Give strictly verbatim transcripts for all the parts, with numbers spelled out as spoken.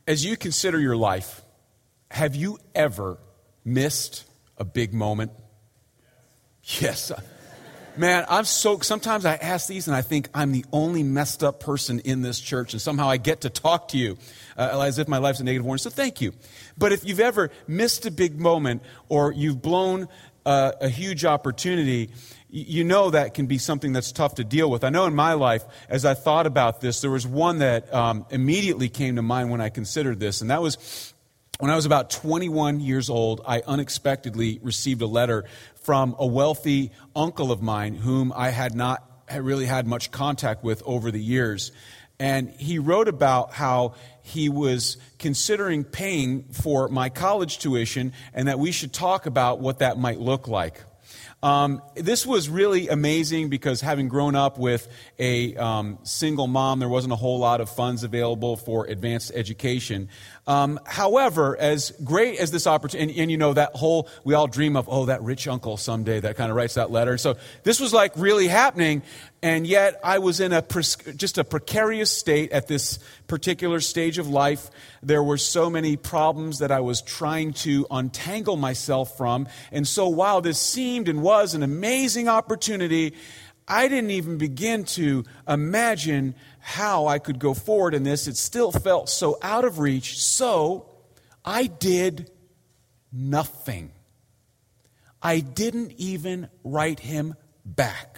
As you consider your life, have you ever missed a big moment? Yes. Man, I'm so, sometimes I ask these and I think I'm the only messed up person in this church, and somehow I get to talk to you uh, as if my life's a negative one. So thank you. But if you've ever missed a big moment or you've blown uh, a huge opportunity, you know that can be something that's tough to deal with. I know in my life, as I thought about this, there was one that um, immediately came to mind when I considered this, and that was when I was about twenty-one years old. I unexpectedly received a letter from a wealthy uncle of mine whom I had not had really had much contact with over the years. And he wrote about how he was considering paying for my college tuition and that we should talk about what that might look like. Um, this was really amazing because having grown up with a um, single mom, there wasn't a whole lot of funds available for advanced education. Um, however, as great as this opportunity, and, and you know that whole, we all dream of, oh, that rich uncle someday that kind of writes that letter. So this was like really happening, and yet I was in a just a precarious state at this particular stage of life. There were so many problems that I was trying to untangle myself from, and so while this seemed and was an amazing opportunity, I didn't even begin to imagine how I could go forward in this. It still felt so out of reach. So I did nothing. I didn't even write him back.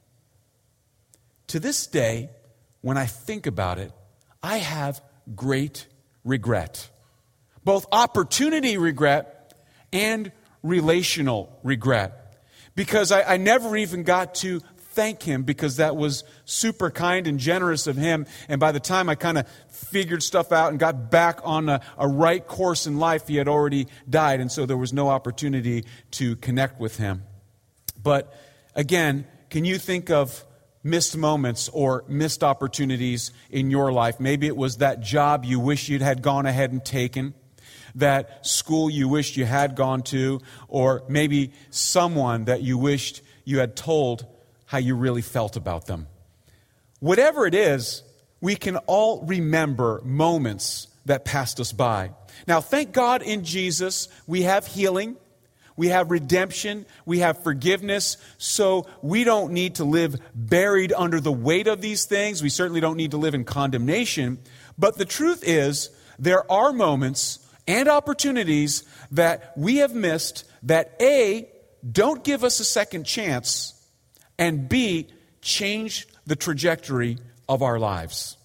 To this day, when I think about it, I have great regret. Both opportunity regret and relational regret. Because I, I never even got to thank him, because that was super kind and generous of him. And by the time I kind of figured stuff out and got back on a, a right course in life, he had already died. And so there was no opportunity to connect with him. But again, can you think of missed moments or missed opportunities in your life? Maybe it was that job you wish you'd had gone ahead and taken, that school you wished you had gone to, or maybe someone that you wished you had told how you really felt about them. Whatever it is, we can all remember moments that passed us by. Now, thank God in Jesus, we have healing, we have redemption, we have forgiveness, so we don't need to live buried under the weight of these things. We certainly don't need to live in condemnation. But the truth is, there are moments and opportunities that we have missed that A, don't give us a second chance, and B, change the trajectory of our lives.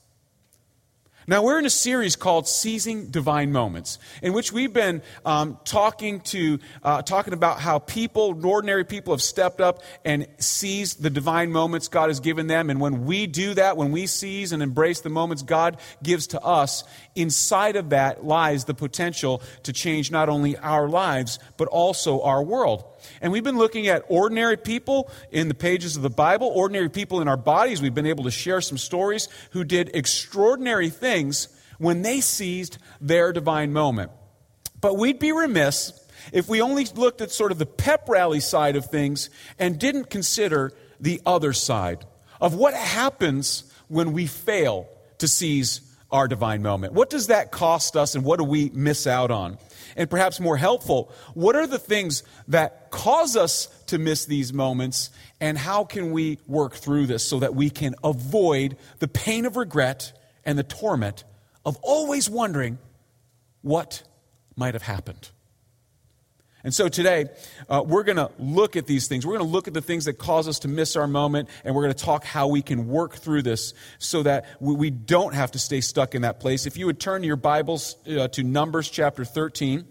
Now, we're in a series called Seizing Divine Moments, in which we've been um, talking to uh, talking about how people, ordinary people, have stepped up and seized the divine moments God has given them. And when we do that, when we seize and embrace the moments God gives to us, inside of that lies the potential to change not only our lives, but also our world. And we've been looking at ordinary people in the pages of the Bible, ordinary people in our bodies. We've been able to share some stories who did extraordinary things when they seized their divine moment. But we'd be remiss if we only looked at sort of the pep rally side of things and didn't consider the other side of what happens when we fail to seize our divine moment. What does that cost us, and what do we miss out on? And perhaps more helpful, what are the things that cause us to miss these moments, and how can we work through this so that we can avoid the pain of regret and the torment of always wondering what might have happened? And so today, uh, we're going to look at these things. We're going to look at the things that cause us to miss our moment, and we're going to talk how we can work through this so that we, we don't have to stay stuck in that place. If you would turn your Bibles uh, to Numbers chapter thirteen.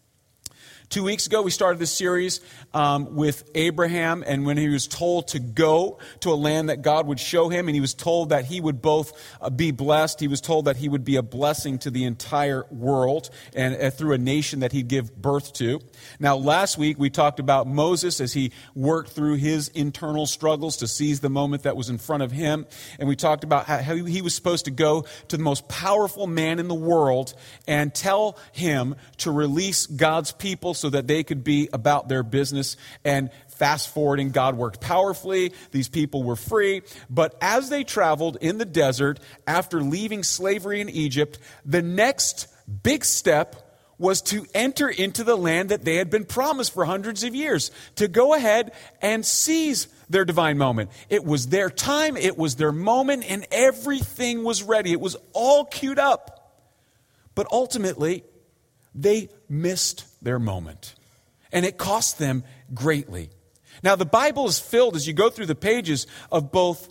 Two weeks ago, we started this series um, with Abraham, and when he was told to go to a land that God would show him, and he was told that he would both uh, be blessed, he was told that he would be a blessing to the entire world and uh, through a nation that he'd give birth to. Now, last week, we talked about Moses as he worked through his internal struggles to seize the moment that was in front of him, and we talked about how, how he was supposed to go to the most powerful man in the world and tell him to release God's people so that they could be about their business. And fast forwarding, God worked powerfully. These people were free. But as they traveled in the desert, after leaving slavery in Egypt, the next big step was to enter into the land that they had been promised for hundreds of years, to go ahead and seize their divine moment. It was their time, it was their moment, and everything was ready. It was all queued up. But ultimately, they missed their moment, and it cost them greatly. Now, the Bible is filled, as you go through the pages, of both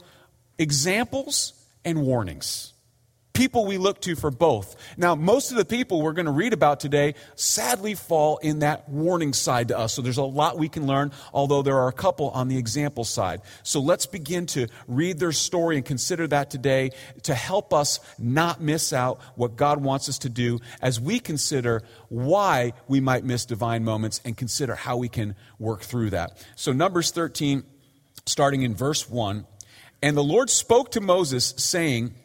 examples and warnings. People we look to for both. Now, most of the people we're going to read about today sadly fall in that warning side to us. So there's a lot we can learn, although there are a couple on the example side. So let's begin to read their story and consider that today to help us not miss out what God wants us to do as we consider why we might miss divine moments and consider how we can work through that. So Numbers thirteen, starting in verse one, "And the Lord spoke to Moses, saying,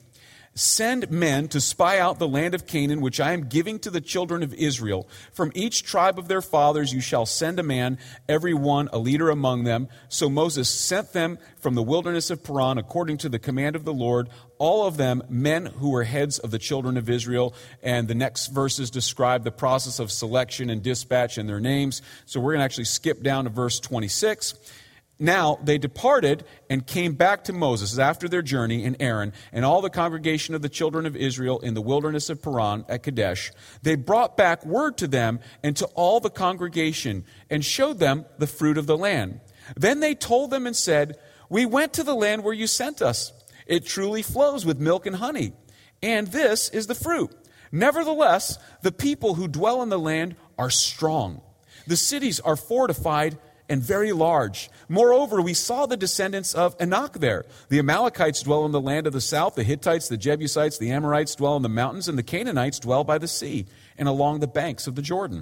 Send men to spy out the land of Canaan, which I am giving to the children of Israel. From each tribe of their fathers you shall send a man, every one a leader among them. So Moses sent them from the wilderness of Paran, according to the command of the Lord, all of them men who were heads of the children of Israel." And the next verses describe the process of selection and dispatch and their names. So we're going to actually skip down to verse twenty-six. "Now they departed and came back to Moses after their journey in Aaron and all the congregation of the children of Israel in the wilderness of Paran at Kadesh. They brought back word to them and to all the congregation and showed them the fruit of the land. Then they told them and said, 'We went to the land where you sent us. It truly flows with milk and honey, and this is the fruit. Nevertheless, the people who dwell in the land are strong. The cities are fortified and very large. Moreover, we saw the descendants of Anak there. The Amalekites dwell in the land of the south, the Hittites, the Jebusites, the Amorites dwell in the mountains, and the Canaanites dwell by the sea and along the banks of the Jordan.'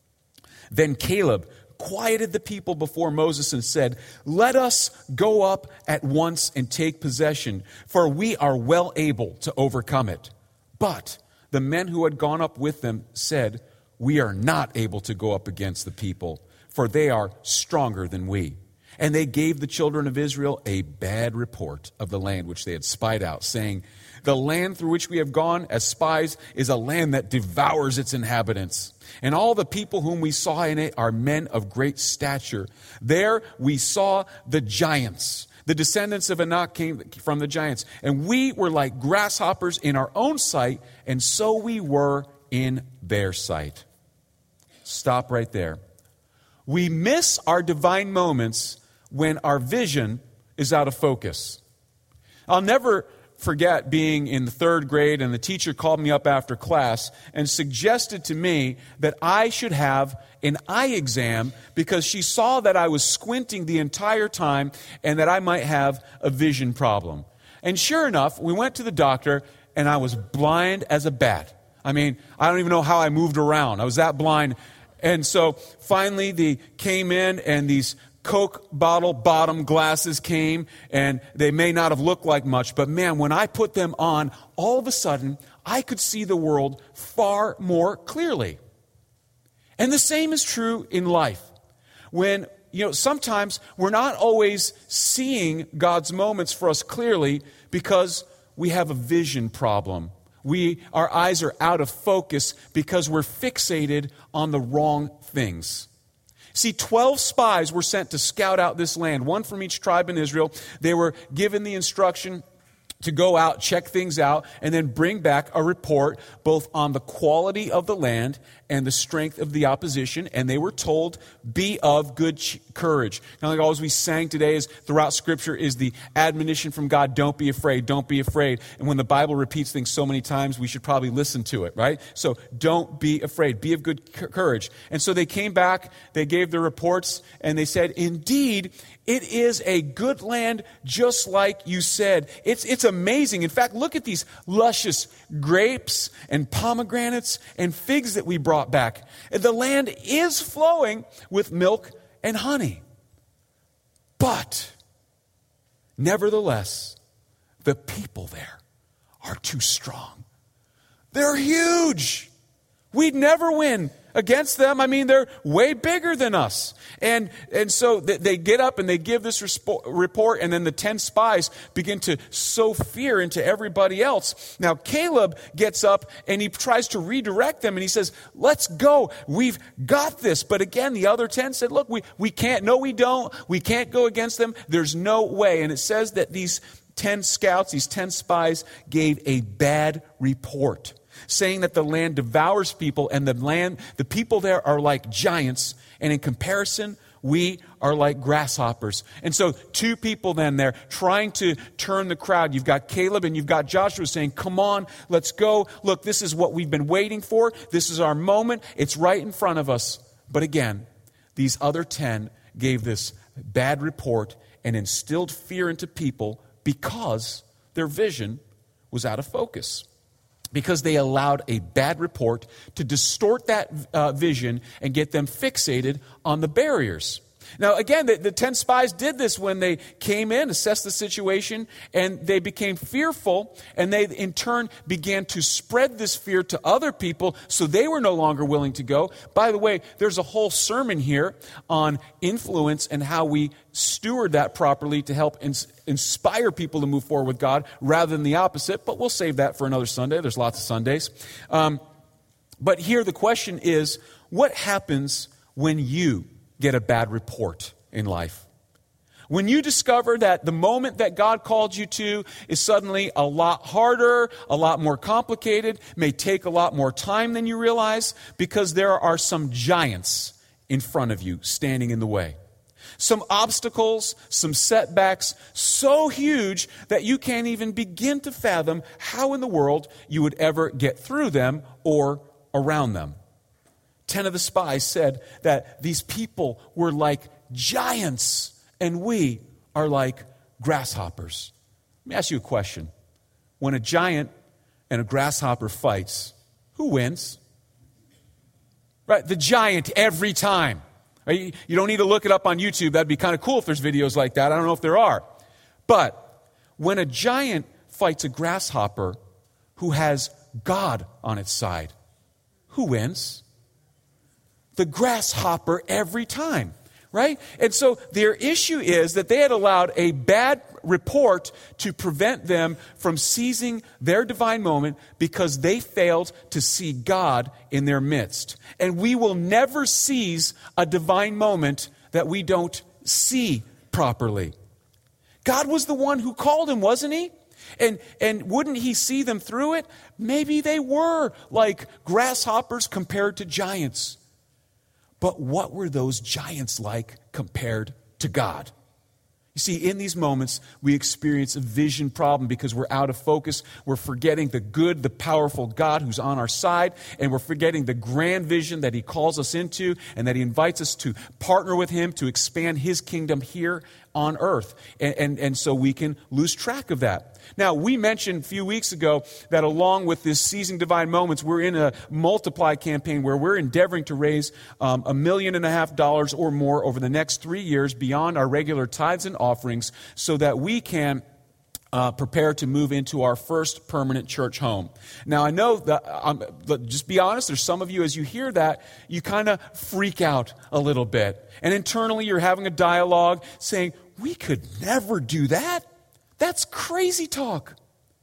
Then Caleb quieted the people before Moses and said, 'Let us go up at once and take possession, for we are well able to overcome it.' But the men who had gone up with them said, 'We are not able to go up against the people, for they are stronger than we.' And they gave the children of Israel a bad report of the land which they had spied out, saying, 'The land through which we have gone as spies is a land that devours its inhabitants. And all the people whom we saw in it are men of great stature. There we saw the giants. The descendants of Anak came from the giants. And we were like grasshoppers in our own sight, and so we were in their sight.'" Stop right there. We miss our divine moments when our vision is out of focus. I'll never forget being in the third grade, and the teacher called me up after class and suggested to me that I should have an eye exam because she saw that I was squinting the entire time and that I might have a vision problem. And sure enough, we went to the doctor, and I was blind as a bat. I mean, I don't even know how I moved around. I was that blind. And so finally they came in, and these Coke bottle bottom glasses came, and they may not have looked like much, but man, when I put them on, all of a sudden I could see the world far more clearly. And the same is true in life. When, you know, sometimes we're not always seeing God's moments for us clearly because we have a vision problem. We, our eyes are out of focus because we're fixated on the wrong things. See, twelve spies were sent to scout out this land, one from each tribe in Israel. They were given the instruction to go out, check things out, and then bring back a report both on the quality of the land and the strength of the opposition. And they were told, be of good ch- courage. Now, like always we sang today is throughout Scripture is the admonition from God, don't be afraid, don't be afraid. And when the Bible repeats things so many times, we should probably listen to it, right? So don't be afraid, be of good c- courage. And so they came back, they gave their reports, and they said, indeed, it is a good land just like you said. It's, it's amazing. In fact, look at these luscious grapes and pomegranates and figs that we brought back. The land is flowing with milk and honey. But, nevertheless, the people there are too strong. They're huge. We'd never win against them. I mean, they're way bigger than us. And and so they, they get up and they give this respo- report, and then the ten spies begin to sow fear into everybody else. Now, Caleb gets up and he tries to redirect them, and he says, let's go. We've got this. But again, the other ten said, look, we, we can't. No, we don't. We can't go against them. There's no way. And it says that these ten scouts, these ten spies, gave a bad report, saying that the land devours people, and the land, the people there are like giants, and in comparison, we are like grasshoppers. And so two people then there trying to turn the crowd. You've got Caleb and you've got Joshua saying, come on, let's go. Look, this is what we've been waiting for. This is our moment. It's right in front of us. But again, these other ten gave this bad report and instilled fear into people because their vision was out of focus. Because they allowed a bad report to distort that uh, vision and get them fixated on the barriers. Now, again, the, the ten spies did this when they came in, assessed the situation, and they became fearful, and they in turn began to spread this fear to other people, so they were no longer willing to go. By the way, there's a whole sermon here on influence and how we steward that properly to help ins- inspire people to move forward with God rather than the opposite, but we'll save that for another Sunday. There's lots of Sundays. Um, but here the question is, what happens when you get a bad report in life? When you discover that the moment that God called you to is suddenly a lot harder, a lot more complicated, may take a lot more time than you realize, because there are some giants in front of you standing in the way. Some obstacles, some setbacks so huge that you can't even begin to fathom how in the world you would ever get through them or around them. Ten of the spies said that these people were like giants and we are like grasshoppers. Let me ask you a question. When a giant and a grasshopper fights, who wins? Right, the giant every time. You don't need to look it up on YouTube. That'd be kind of cool if there's videos like that. I don't know if there are. But when a giant fights a grasshopper who has God on its side, who wins? The grasshopper every time, right? And so their issue is that they had allowed a bad report to prevent them from seizing their divine moment because they failed to see God in their midst. And we will never seize a divine moment that we don't see properly. God was the one who called him, wasn't he? And and wouldn't he see them through it? Maybe they were like grasshoppers compared to giants. But what were those giants like compared to God? You see, in these moments, we experience a vision problem because we're out of focus. We're forgetting the good, the powerful God who's on our side, and we're forgetting the grand vision that he calls us into and that he invites us to partner with him to expand his kingdom here on earth. And, and, and so we can lose track of that. Now, we mentioned a few weeks ago that along with this Seizing Divine Moments, we're in a Multiply campaign where we're endeavoring to raise um, a million and a half dollars or more over the next three years beyond our regular tithes and offerings so that we can Uh, prepare to move into our first permanent church home. Now, I know that, um, just be honest, there's some of you, as you hear that, you kind of freak out a little bit. And internally, you're having a dialogue saying, we could never do that. That's crazy talk.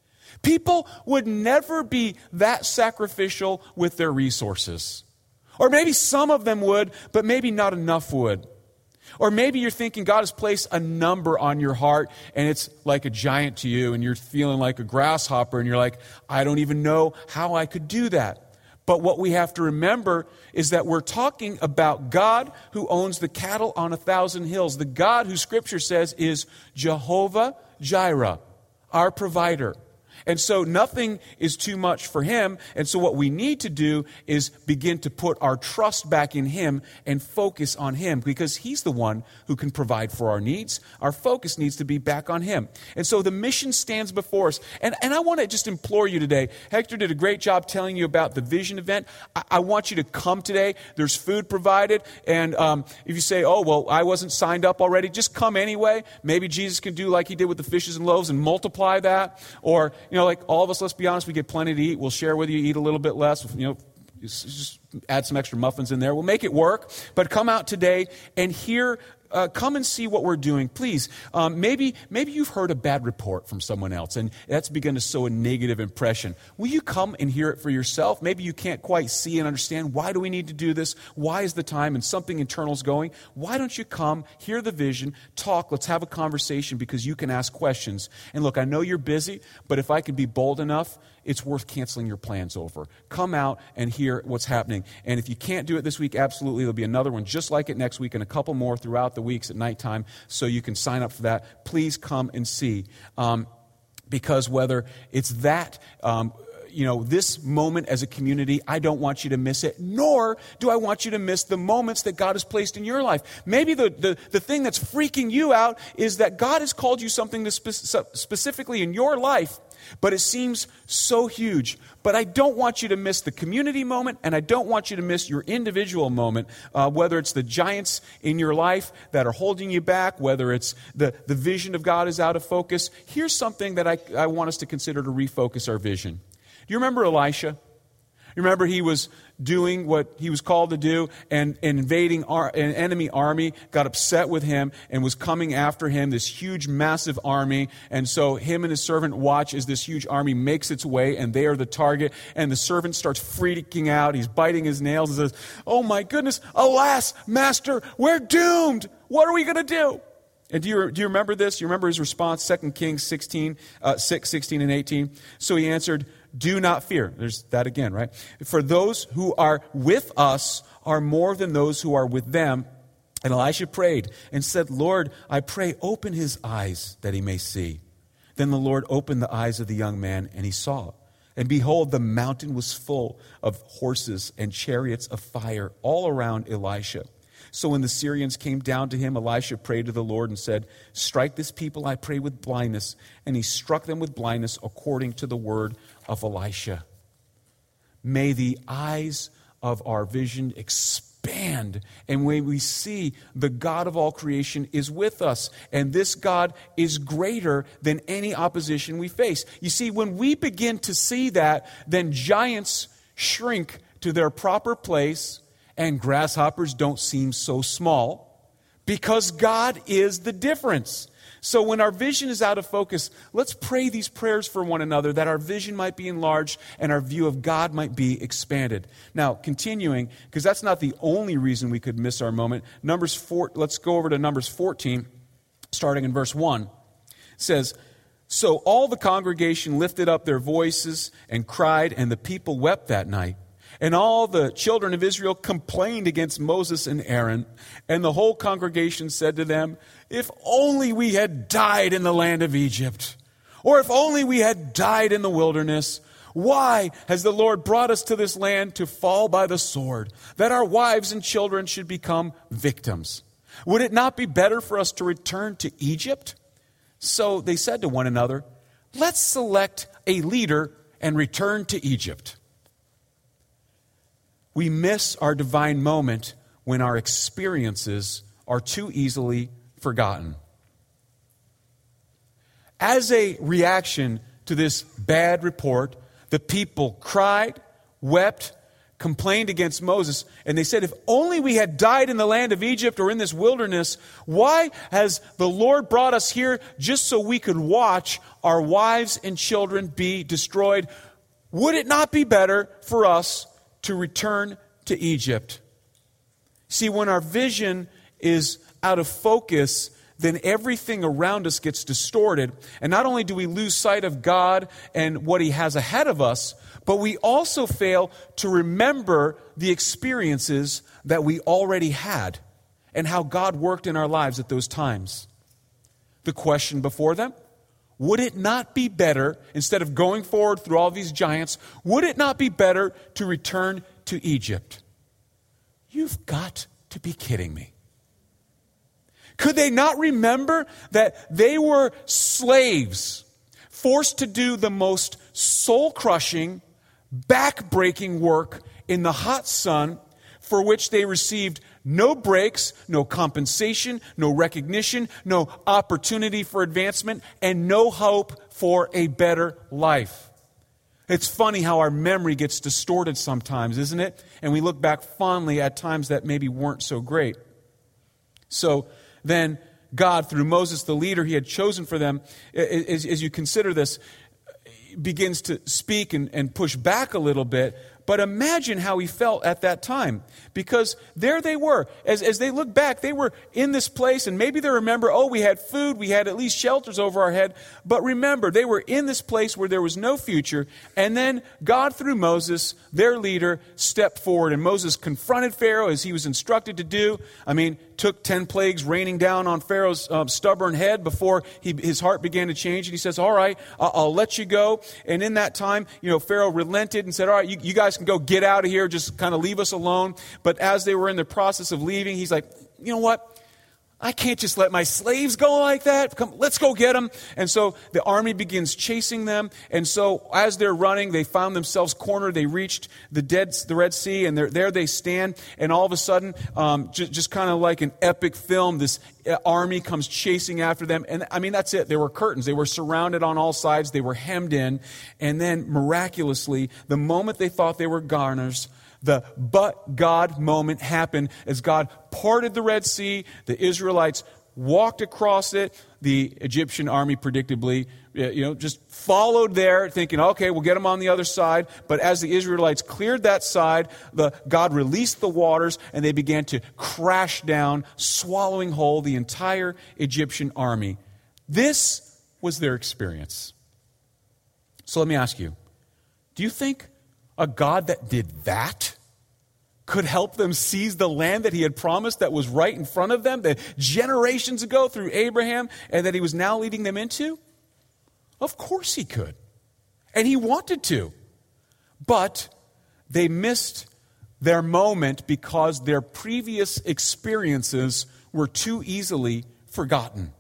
People would never be that sacrificial with their resources. Or maybe some of them would, but maybe not enough would. Or maybe you're thinking God has placed a number on your heart and it's like a giant to you and you're feeling like a grasshopper and you're like, I don't even know how I could do that. But what we have to remember is that we're talking about God who owns the cattle on a thousand hills. The God who Scripture says is Jehovah Jireh, our provider. And so nothing is too much for him. And so what we need to do is begin to put our trust back in him and focus on him because he's the one who can provide for our needs. Our focus needs to be back on him. And so the mission stands before us. And, and I want to just implore you today. Hector did a great job telling you about the vision event. I, I want you to come today. There's food provided. And um, if you say, oh, well, I wasn't signed up already, just come anyway. Maybe Jesus can do like he did with the fishes and loaves and multiply that. Or, you know, like all of us, let's be honest, we get plenty to eat. We'll share with you, eat a little bit less. You know, Just, just add some extra muffins in there. We'll make it work. But come out today and hear, uh, come and see what we're doing. Please, um, maybe maybe you've heard a bad report from someone else, and that's begun to sow a negative impression. Will you come and hear it for yourself? Maybe you can't quite see and understand, why do we need to do this? Why is the time? And something internal is going. Why don't you come, hear the vision, talk, let's have a conversation, because you can ask questions. And look, I know you're busy, but if I could be bold enough, it's worth canceling your plans over. Come out and hear what's happening. And if you can't do it this week, absolutely, there'll be another one just like it next week, and a couple more throughout the weeks at nighttime, so you can sign up for that. Please come and see. Um, because whether it's that, um, you know, this moment as a community, I don't want you to miss it, nor do I want you to miss the moments that God has placed in your life. Maybe the, the, the thing that's freaking you out is that God has called you something to spe- specifically in your life, but it seems so huge. But I don't want you to miss the community moment, and I don't want you to miss your individual moment, uh, whether it's the giants in your life that are holding you back, whether it's the, the vision of God is out of focus. Here's something that I, I want us to consider to refocus our vision. Do you remember Elisha? You remember he was doing what he was called to do, and an invading ar- an enemy army got upset with him and was coming after him, this huge, massive army. And so him and his servant watch as this huge army makes its way, and they are the target. And the servant starts freaking out. He's biting his nails and says, "Oh my goodness, alas, master, we're doomed. What are we going to do?" And do you, do you remember this? You remember his response, Second Kings sixteen, uh, six, sixteen, and eighteen? So he answered, "Do not fear." There's that again, right? "For those who are with us are more than those who are with them." And Elisha prayed and said, "Lord, I pray, open his eyes that he may see." Then the Lord opened the eyes of the young man, and he saw. And behold, the mountain was full of horses and chariots of fire all around Elisha. So when the Syrians came down to him, Elisha prayed to the Lord and said, "Strike this people, I pray, with blindness." And he struck them with blindness according to the word of Elisha. May the eyes of our vision expand, and when we see the God of all creation is with us, and this God is greater than any opposition we face. You see, when we begin to see that, then giants shrink to their proper place, and grasshoppers don't seem so small, because God is the difference. So when our vision is out of focus, let's pray these prayers for one another, that our vision might be enlarged and our view of God might be expanded. Now, continuing, because that's not the only reason we could miss our moment. Numbers four, let's go over to Numbers fourteen, starting in verse one. It says, "So all the congregation lifted up their voices and cried, and the people wept that night. And all the children of Israel complained against Moses and Aaron. And the whole congregation said to them, 'If only we had died in the land of Egypt, or if only we had died in the wilderness. Why has the Lord brought us to this land to fall by the sword, that our wives and children should become victims? Would it not be better for us to return to Egypt?' So they said to one another, 'Let's select a leader and return to Egypt.'" We miss our divine moment when our experiences are too easily forgotten. As a reaction to this bad report, the people cried, wept, complained against Moses, and they said, "If only we had died in the land of Egypt or in this wilderness. Why has the Lord brought us here just so we could watch our wives and children be destroyed? Would it not be better for us to return to Egypt?" See, when our vision is out of focus, then everything around us gets distorted. And not only do we lose sight of God and what He has ahead of us, but we also fail to remember the experiences that we already had and how God worked in our lives at those times. The question before them: would it not be better, instead of going forward through all these giants, would it not be better to return to Egypt? You've got to be kidding me. Could they not remember that they were slaves, forced to do the most soul-crushing, back-breaking work in the hot sun, for which they received no breaks, no compensation, no recognition, no opportunity for advancement, and no hope for a better life? It's funny how our memory gets distorted sometimes, isn't it? And we look back fondly at times that maybe weren't so great. So then God, through Moses, the leader he had chosen for them, as, as you consider this, begins to speak and, and push back a little bit. But imagine how he felt at that time. Because there they were. As, as they look back, they were in this place, and maybe they remember, oh, we had food, we had at least shelters over our head. But remember, they were in this place where there was no future. And then God, through Moses, their leader, stepped forward. And Moses confronted Pharaoh as he was instructed to do. I mean, took ten plagues raining down on Pharaoh's um, stubborn head before he, his heart began to change. And he says, all right, I'll, I'll let you go. And in that time, you know, Pharaoh relented and said, all right, you, you guys can go get out of here. Just kind of leave us alone. But as they were in the process of leaving, he's like, you know what? I can't just let my slaves go like that. Come, let's go get them. And so the army begins chasing them. And so as they're running, they found themselves cornered. They reached the dead, the Red Sea, and there they stand. And all of a sudden, um, just, just kind of like an epic film, this army comes chasing after them. And I mean, that's it. There were curtains. They were surrounded on all sides. They were hemmed in. And then miraculously, the moment they thought they were garners, the but God moment happened as God parted the Red Sea. The Israelites walked across it. The Egyptian army predictably, you know, just followed there thinking, okay, we'll get them on the other side. But as the Israelites cleared that side, the, God released the waters and they began to crash down, swallowing whole the entire Egyptian army. This was their experience. So let me ask you, do you think a God that did that could help them seize the land that he had promised that was right in front of them, that generations ago through Abraham, and that he was now leading them into? Of course he could. And he wanted to. But they missed their moment because their previous experiences were too easily forgotten.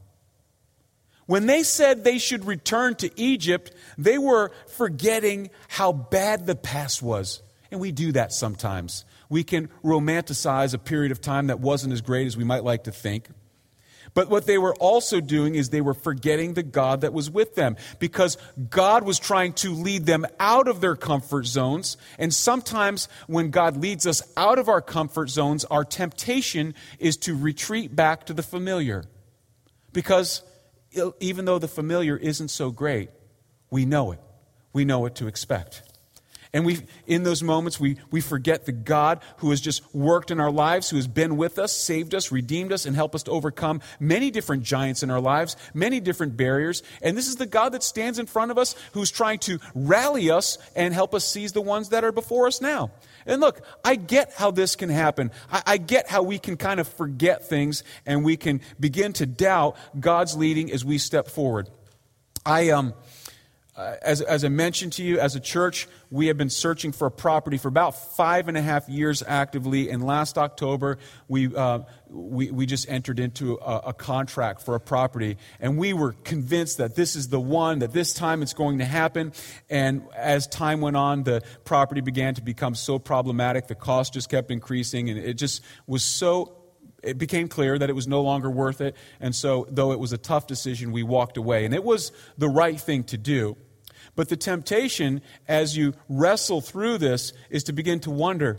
When they said they should return to Egypt, they were forgetting how bad the past was. And we do that sometimes. We can romanticize a period of time that wasn't as great as we might like to think. But what they were also doing is they were forgetting the God that was with them, because God was trying to lead them out of their comfort zones. And sometimes when God leads us out of our comfort zones, our temptation is to retreat back to the familiar. Because even though the familiar isn't so great, we know it. We know what to expect. And we, in those moments, we, we forget the God who has just worked in our lives, who has been with us, saved us, redeemed us, and helped us to overcome many different giants in our lives, many different barriers. And this is the God that stands in front of us, who's trying to rally us and help us seize the ones that are before us now. And look, I get how this can happen. I, I get how we can kind of forget things and we can begin to doubt God's leading as we step forward. I um. Uh, as, as I mentioned to you, as a church, we have been searching for a property for about five and a half years actively. And last October, we uh, we, we just entered into a, a contract for a property. And we were convinced that this is the one, that this time it's going to happen. And as time went on, the property began to become so problematic. The cost just kept increasing. And it just was so... It became clear that it was no longer worth it. And so, though it was a tough decision, we walked away. And it was the right thing to do. But the temptation, as you wrestle through this, is to begin to wonder,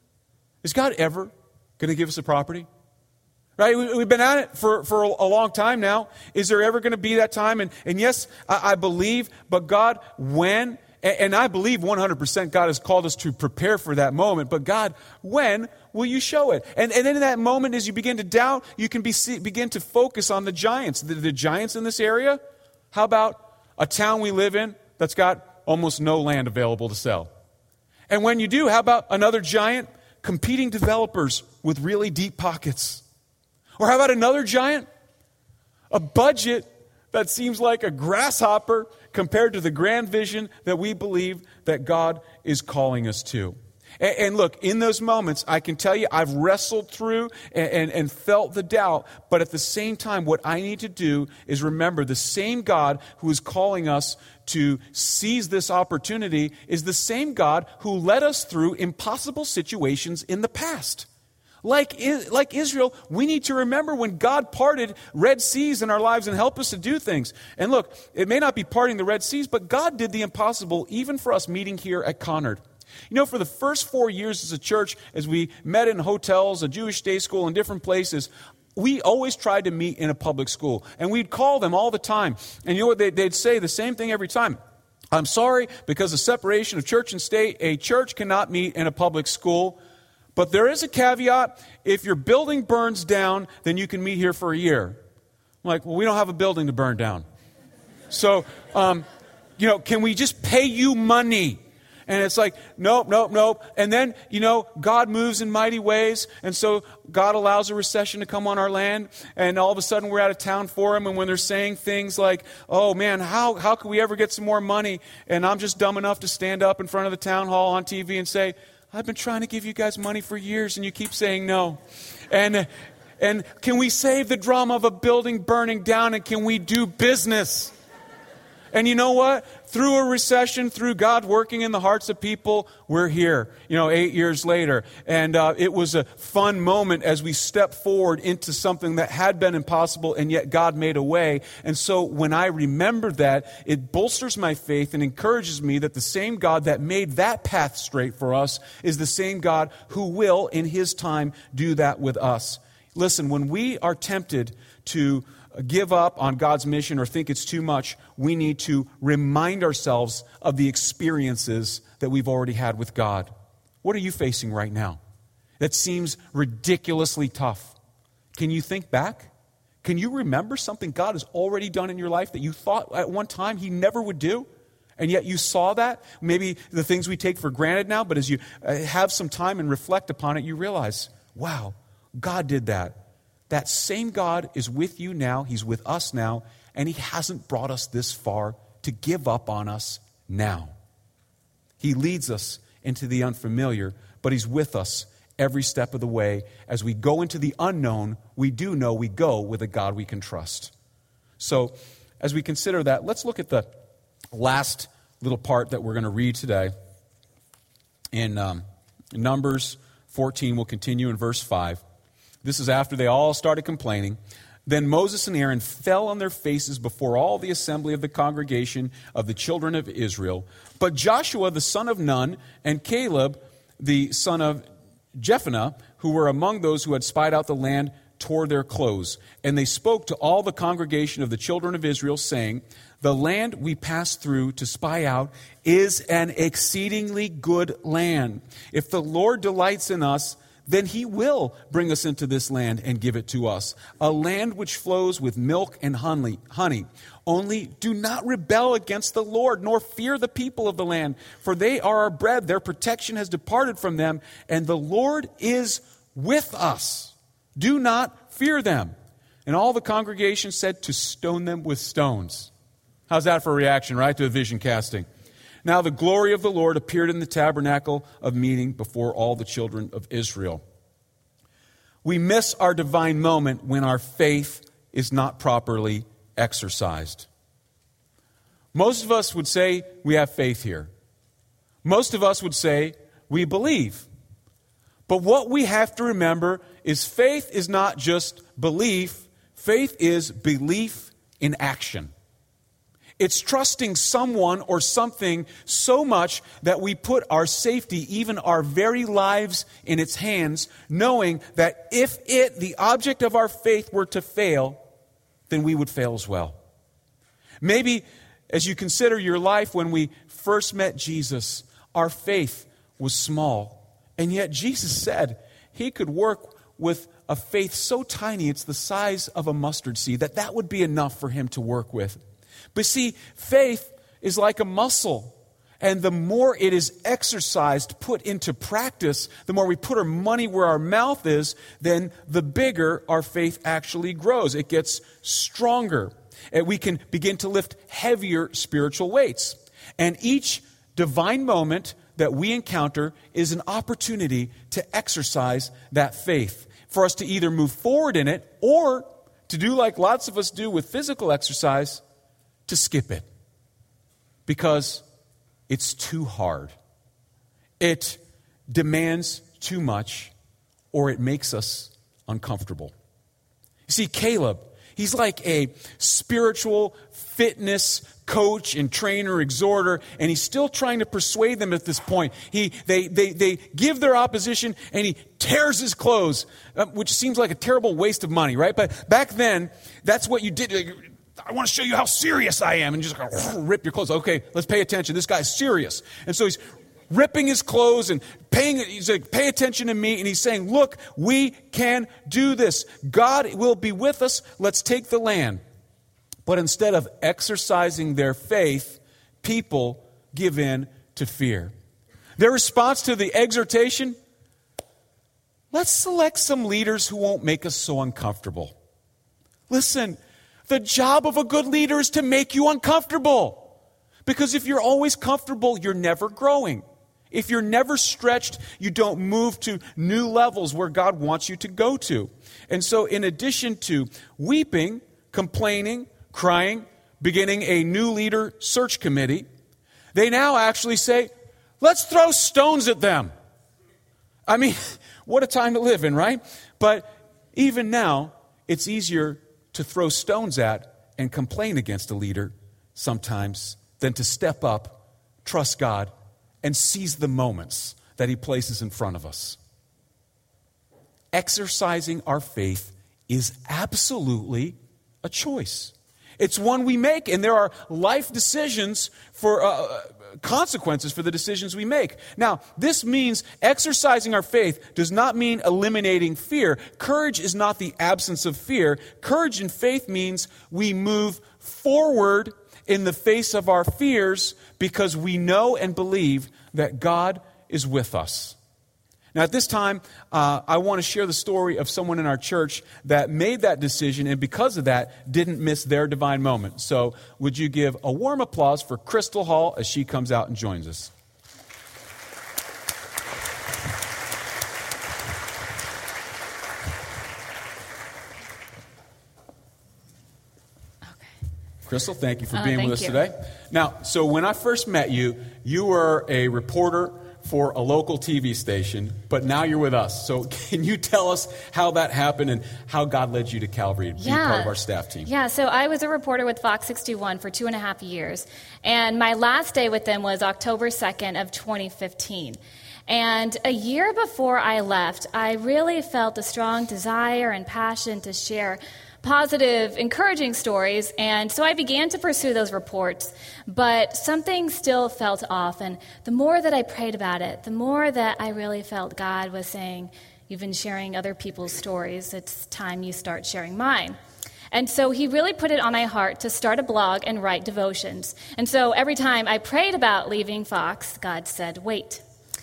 is God ever going to give us a property? Right? We've been at it for, for a long time now. Is there ever going to be that time? And, and yes, I, I believe, but God, when... And I believe one hundred percent God has called us to prepare for that moment. But God, when will you show it? And, and then in that moment, as you begin to doubt, you can be, begin to focus on the giants. The, the giants in this area? How about a town we live in that's got almost no land available to sell? And when you do, how about another giant? Competing developers with really deep pockets. Or how about another giant? A budget that seems like a grasshopper compared to the grand vision that we believe that God is calling us to. And, and look, in those moments, I can tell you I've wrestled through and, and, and felt the doubt, but at the same time, what I need to do is remember the same God who is calling us to seize this opportunity is the same God who led us through impossible situations in the past. Like, like Israel, we need to remember when God parted Red Seas in our lives and help us to do things. And look, it may not be parting the Red Seas, but God did the impossible even for us meeting here at Conard. You know, for the first four years as a church, as we met in hotels, a Jewish day school, in different places, we always tried to meet in a public school. And we'd call them all the time. And you know what? They, they'd say the same thing every time. I'm sorry, because of separation of church and state, a church cannot meet in a public school. But there is a caveat. If your building burns down, then you can meet here for a year. I'm like, well, we don't have a building to burn down. So, um, you know, can we just pay you money? And it's like, nope, nope, nope. And then, you know, God moves in mighty ways. And so God allows a recession to come on our land. And all of a sudden we're out of town for him. And when they're saying things like, oh man, how, how can we ever get some more money? And I'm just dumb enough to stand up in front of the town hall on T V and say, I've been trying to give you guys money for years and you keep saying no. And, and can we save the drama of a building burning down and can we do business? And you know what? Through a recession, through God working in the hearts of people, we're here, you know, eight years later. And uh, it was a fun moment as we stepped forward into something that had been impossible, and yet God made a way. And so when I remember that, it bolsters my faith and encourages me that the same God that made that path straight for us is the same God who will, in his time, do that with us. Listen, when we are tempted to give up on God's mission or think it's too much, we need to remind ourselves of the experiences that we've already had with God. What are you facing right now that seems ridiculously tough? Can you think back? Can you remember something God has already done in your life that you thought at one time he never would do? And yet you saw that? Maybe the things we take for granted now, but as you have some time and reflect upon it, you realize, wow, God did that. That same God is with you now. He's with us now. And he hasn't brought us this far to give up on us now. He leads us into the unfamiliar, but he's with us every step of the way. As we go into the unknown, we do know we go with a God we can trust. So as we consider that, let's look at the last little part that we're going to read today. In um, Numbers fourteen, we'll continue in verse five. This is after they all started complaining. Then Moses and Aaron fell on their faces before all the assembly of the congregation of the children of Israel. But Joshua the son of Nun and Caleb the son of Jephunneh, who were among those who had spied out the land, tore their clothes. And they spoke to all the congregation of the children of Israel, saying, the land we passed through to spy out is an exceedingly good land. If the Lord delights in us, then he will bring us into this land and give it to us, a land which flows with milk and honey. honey. Only do not rebel against the Lord, nor fear the people of the land, for they are our bread. Their protection has departed from them, and the Lord is with us. Do not fear them. And all the congregation said to stone them with stones. How's that for a reaction, right, to a vision casting? Now the glory of the Lord appeared in the tabernacle of meeting before all the children of Israel. We miss our divine moment when our faith is not properly exercised. Most of us would say we have faith here. Most of us would say we believe. But what we have to remember is faith is not just belief. Faith is belief in action. It's trusting someone or something so much that we put our safety, even our very lives, in its hands, knowing that if it, the object of our faith, were to fail, then we would fail as well. Maybe as you consider your life when we first met Jesus, our faith was small. And yet Jesus said he could work with a faith so tiny it's the size of a mustard seed, that that would be enough for him to work with. But see, faith is like a muscle. And the more it is exercised, put into practice, the more we put our money where our mouth is, then the bigger our faith actually grows. It gets stronger. And we can begin to lift heavier spiritual weights. And each divine moment that we encounter is an opportunity to exercise that faith. For us to either move forward in it or to do like lots of us do with physical exercise, to skip it because it's too hard. It demands too much, or it makes us uncomfortable. You see, Caleb, he's like a spiritual fitness coach and trainer, exhorter, and he's still trying to persuade them at this point. He, they, they, they give their opposition, and he tears his clothes, uh, which seems like a terrible waste of money, right? But back then, that's what you did. I want to show you how serious I am, and just rip your clothes. Okay, let's pay attention. This guy's serious. And so he's ripping his clothes and paying, he's like, pay attention to me. And he's saying, look, we can do this. God will be with us. Let's take the land. But instead of exercising their faith, people give in to fear. Their response to the exhortation, let's select some leaders who won't make us so uncomfortable. Listen, the job of a good leader is to make you uncomfortable. Because if you're always comfortable, you're never growing. If you're never stretched, you don't move to new levels where God wants you to go to. And so in addition to weeping, complaining, crying, beginning a new leader search committee, they now actually say, let's throw stones at them. I mean, what a time to live in, right? But even now, it's easier to throw stones at and complain against a leader sometimes than to step up, trust God, and seize the moments that he places in front of us. Exercising our faith is absolutely a choice. It's one we make, and there are life decisions for uh, consequences for the decisions we make. Now, this means exercising our faith does not mean eliminating fear. Courage is not the absence of fear. Courage and faith means we move forward in the face of our fears because we know and believe that God is with us. Now, at this time, uh, I want to share the story of someone in our church that made that decision and because of that, didn't miss their divine moment. So, would you give a warm applause for Crystal Hall as she comes out and joins us? Crystal, thank you for Oh, being thank with us you. today. Now, so when I first met you, you were a reporter for a local T V station, but now you're with us. So can you tell us how that happened and how God led you to Calvary to be Yeah. part of our staff team? Yeah, so I was a reporter with Fox sixty-one for two and a half years. And my last day with them was October second of twenty fifteen. And a year before I left, I really felt a strong desire and passion to share positive, encouraging stories, and so I began to pursue those reports, but something still felt off, and the more that I prayed about it, the more that I really felt God was saying, you've been sharing other people's stories, it's time you start sharing mine. And so he really put it on my heart to start a blog and write devotions. And so every time I prayed about leaving Fox, God said, wait.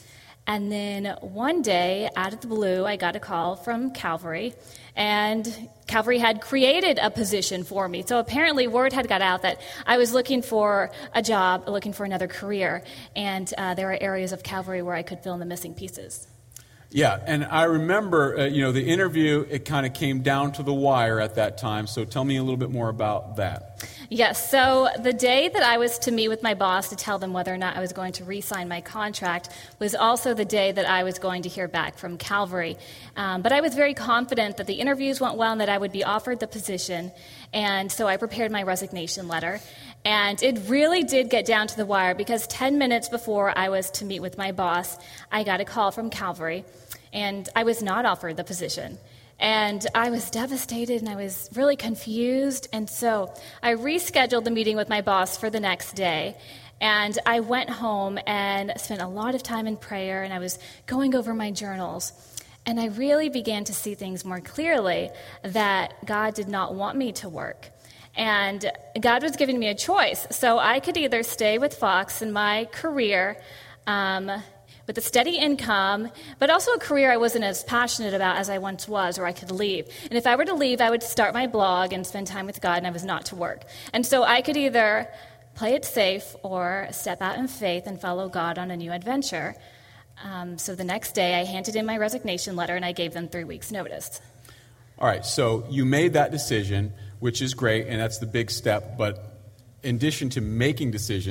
And then one day, out of the blue, I got a call from Calvary, and Calvary had created a position for me. So apparently word had got out that I was looking for a job, looking for another career, and uh, there are areas of Calvary where I could fill in the missing pieces. Yeah, and I remember, uh, you know, the interview, it kind of came down to the wire at that time, so tell me a little bit more about that. Yes, so the day that I was to meet with my boss to tell them whether or not I was going to re-sign my contract was also the day that I was going to hear back from Calvary. Um, but I was very confident that the interviews went well and that I would be offered the position, and so I prepared my resignation letter. And it really did get down to the wire because ten minutes before I was to meet with my boss, I got a call from Calvary, and I was not offered the position. And I was devastated and I was really confused. And so I rescheduled the meeting with my boss for the next day. And I went home and spent a lot of time in prayer, and I was going over my journals. And I really began to see things more clearly that God did not want me to work. And God was giving me a choice. So I could either stay with Fox in my career, um, with a steady income, but also a career I wasn't as passionate about as I once was, or I could leave. And if I were to leave, I would start my blog and spend time with God, and I was not to work. And so I could either play it safe or step out in faith and follow God on a new adventure. Um, so the next day, I handed in my resignation letter, and I gave them three weeks' notice. All right, so you made that decision, which is great, and that's the big step, but in addition to making decisions,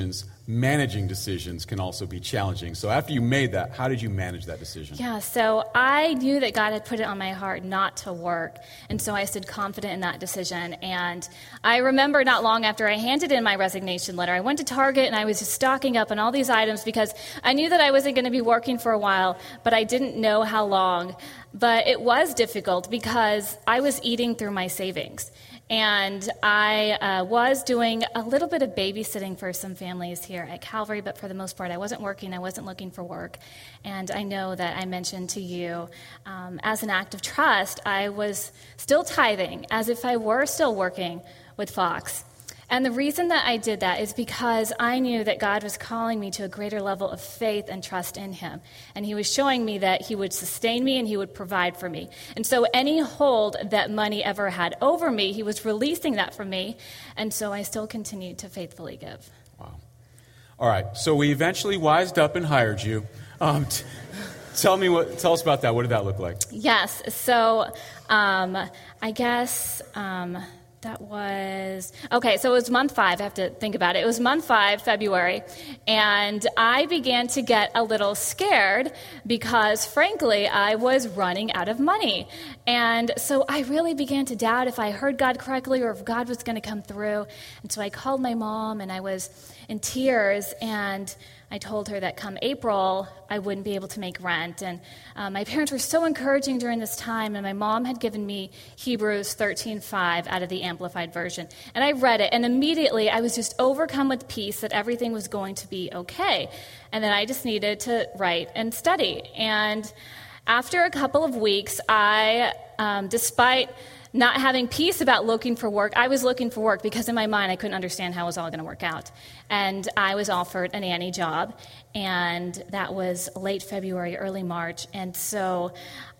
managing decisions can also be challenging. So after you made that, how did you manage that decision? Yeah, so I knew that God had put it on my heart not to work, and so I stood confident in that decision. And I remember not long after I handed in my resignation letter, I went to Target and I was just stocking up on all these items because I knew that I wasn't going to be working for a while, but I didn't know how long. But it was difficult because I was eating through my savings. And I uh, was doing a little bit of babysitting for some families here at Calvary, but for the most part, I wasn't working. I wasn't looking for work. And I know that I mentioned to you, um, as an act of trust, I was still tithing as if I were still working with Fox. And the reason that I did that is because I knew that God was calling me to a greater level of faith and trust in him. And he was showing me that he would sustain me and he would provide for me. And so any hold that money ever had over me, he was releasing that from me. And so I still continued to faithfully give. Wow. All right. So we eventually wised up and hired you. Um, t- tell me what, tell us about that. What did that look like? Yes. So um, I guess... Um, That was, okay, so it was month five. I have to think about it. It was month five, February, and I began to get a little scared because, frankly, I was running out of money. And so I really began to doubt if I heard God correctly or if God was going to come through. And so I called my mom, and I was in tears, and I told her that come April, I wouldn't be able to make rent. And uh, my parents were so encouraging during this time, and my mom had given me Hebrews thirteen five out of the Amplified Version. And I read it, and immediately I was just overcome with peace that everything was going to be okay. And then I just needed to write and study. And after a couple of weeks, I, um, despite not having peace about looking for work, I was looking for work because in my mind I couldn't understand how it was all going to work out. And I was offered a nanny job, and that was late February, early March. And so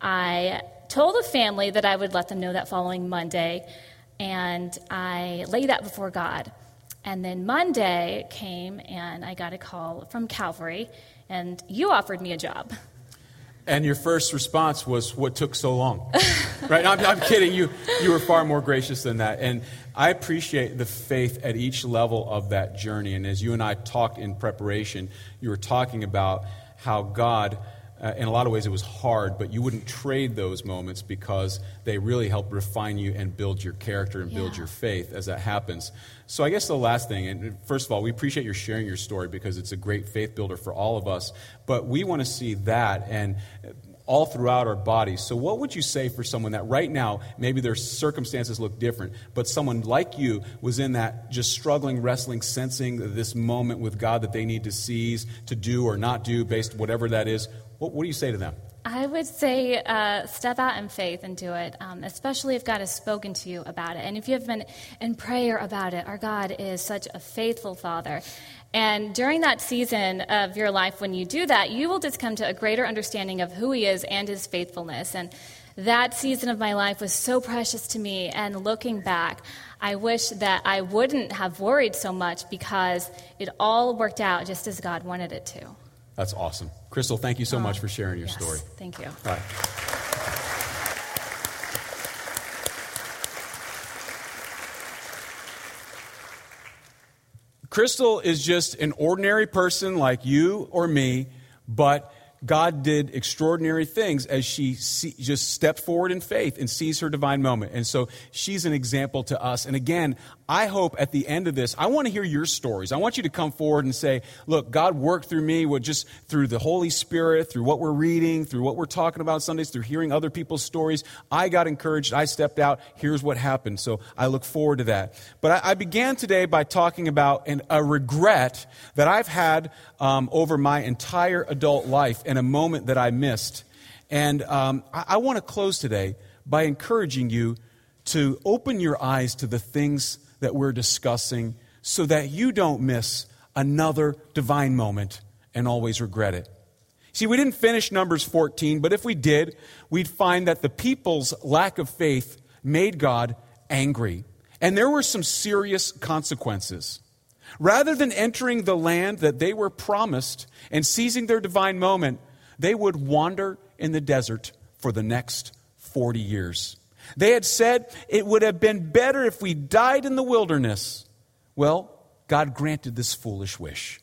I told the family that I would let them know that following Monday, and I laid that before God. And then Monday came, and I got a call from Calvary, and you offered me a job. And your first response was, what took so long? Right? I'm, I'm kidding. You you were far more gracious than that. And I appreciate the faith at each level of that journey. And as you and I talked in preparation, you were talking about how God, uh, in a lot of ways it was hard, but you wouldn't trade those moments because they really help refine you and build your character and build Yeah. your faith as that happens. So I guess the last thing, and first of all, we appreciate your sharing your story because it's a great faith builder for all of us, but we want to see that and all throughout our bodies. So what would you say for someone that right now, maybe their circumstances look different, but someone like you was in that just struggling, wrestling, sensing this moment with God that they need to seize, to do or not do based whatever that is? What, what do you say to them? I would say uh, step out in faith and do it, um, especially if God has spoken to you about it. And if you have been in prayer about it, our God is such a faithful Father. And during that season of your life, when you do that, you will just come to a greater understanding of who he is and his faithfulness. And that season of my life was so precious to me. And looking back, I wish that I wouldn't have worried so much because it all worked out just as God wanted it to. That's awesome. Crystal, thank you so Oh, much for sharing your yes, story. Thank you. All right. Crystal is just an ordinary person like you or me, but God did extraordinary things as she see, just stepped forward in faith and sees her divine moment. And so she's an example to us. And again, I hope at the end of this, I want to hear your stories. I want you to come forward and say, look, God worked through me with just through the Holy Spirit, through what we're reading, through what we're talking about Sundays, through hearing other people's stories. I got encouraged. I stepped out. Here's what happened. So I look forward to that. But I, I began today by talking about an, a regret that I've had um, over my entire adult life and a moment that I missed. And um, I, I want to close today by encouraging you to open your eyes to the things that we're discussing so that you don't miss another divine moment and always regret it. See, we didn't finish Numbers fourteen, but if we did, we'd find that the people's lack of faith made God angry. And there were some serious consequences. Rather than entering the land that they were promised and seizing their divine moment, they would wander in the desert for the next forty years. They had said it would have been better if we died in the wilderness. Well, God granted this foolish wish.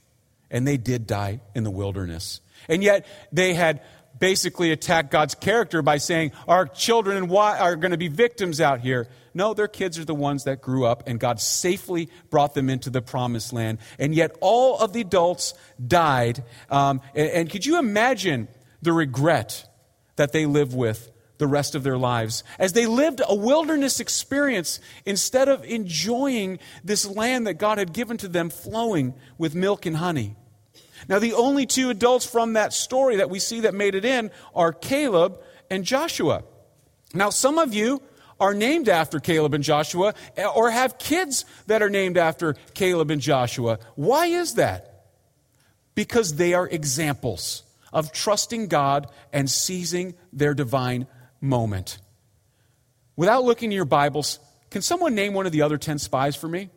And they did die in the wilderness. And yet they had basically attacked God's character by saying, our children and why are going to be victims out here. No, their kids are the ones that grew up, and God safely brought them into the promised land. And yet all of the adults died. Um, and, and could you imagine the regret that they lived with the rest of their lives as they lived a wilderness experience instead of enjoying this land that God had given to them flowing with milk and honey? Now, the only two adults from that story that we see that made it in are Caleb and Joshua. Now, some of you are named after Caleb and Joshua or have kids that are named after Caleb and Joshua. Why is that? Because they are examples of trusting God and seizing their divine moment. Without looking at your Bibles, can someone name one of the other ten spies for me?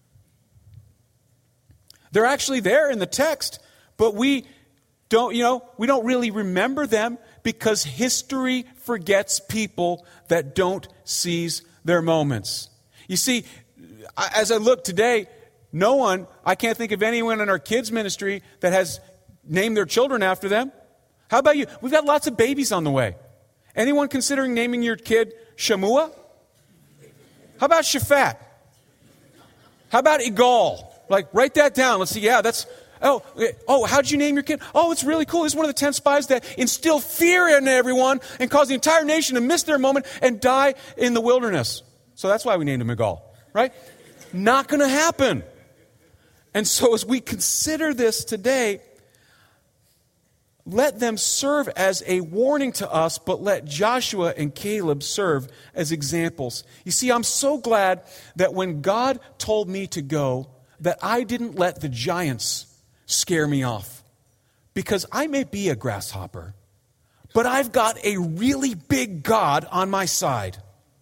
They're actually there in the text, but we don't, you know, we don't really remember them because history forgets people that don't seize their moments. You see, as I look today, no one, I can't think of anyone in our kids ministry that has named their children after them. How about you? We've got lots of babies on the way. Anyone considering naming your kid Shamua? How about Shaphat? How about Igal? Like, write that down. Let's see. Yeah, that's, oh, oh, how'd you name your kid? Oh, it's really cool. He's one of the ten spies that instill fear in everyone and cause the entire nation to miss their moment and die in the wilderness. So that's why we named him Igal, right? Not going to happen. And so as we consider this today, let them serve as a warning to us, but let Joshua and Caleb serve as examples. You see, I'm so glad that when God told me to go, that I didn't let the giants scare me off. Because I may be a grasshopper, but I've got a really big God on my side.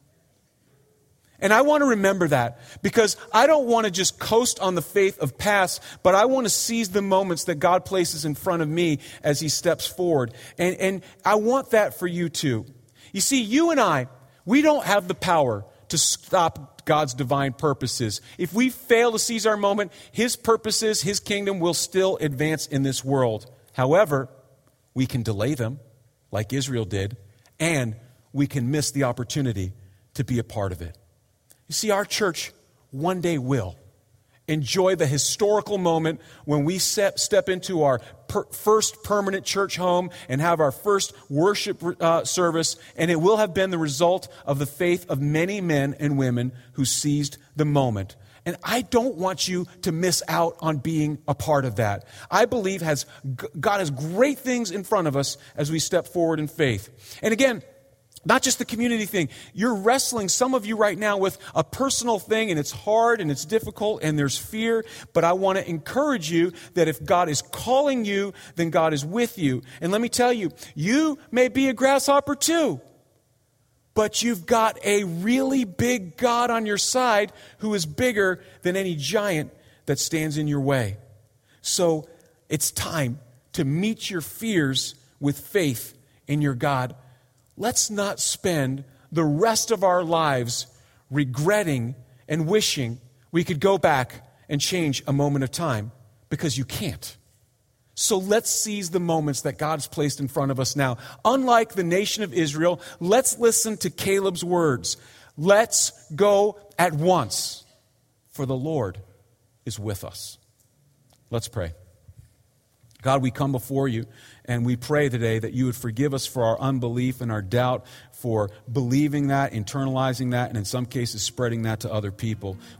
And I want to remember that because I don't want to just coast on the faith of past, but I want to seize the moments that God places in front of me as He steps forward. And, and I want that for you too. You see, you and I, we don't have the power to stop God's divine purposes. If we fail to seize our moment, His purposes, His kingdom will still advance in this world. However, we can delay them like Israel did, and we can miss the opportunity to be a part of it. You see, our church one day will enjoy the historical moment when we step, step into our per, first permanent church home and have our first worship uh, service, and it will have been the result of the faith of many men and women who seized the moment. And I don't want you to miss out on being a part of that. I believe has God has great things in front of us as we step forward in faith. And again, not just the community thing. You're wrestling, some of you right now, with a personal thing, and it's hard and it's difficult and there's fear. But I want to encourage you that if God is calling you, then God is with you. And let me tell you, you may be a grasshopper too. But you've got a really big God on your side who is bigger than any giant that stands in your way. So it's time to meet your fears with faith in your God. Let's not spend the rest of our lives regretting and wishing we could go back and change a moment of time, because you can't. So let's seize the moments that God's placed in front of us now. Unlike the nation of Israel, let's listen to Caleb's words. Let's go at once, for the Lord is with us. Let's pray. God, we come before you and we pray today that you would forgive us for our unbelief and our doubt, for believing that, internalizing that, and in some cases spreading that to other people.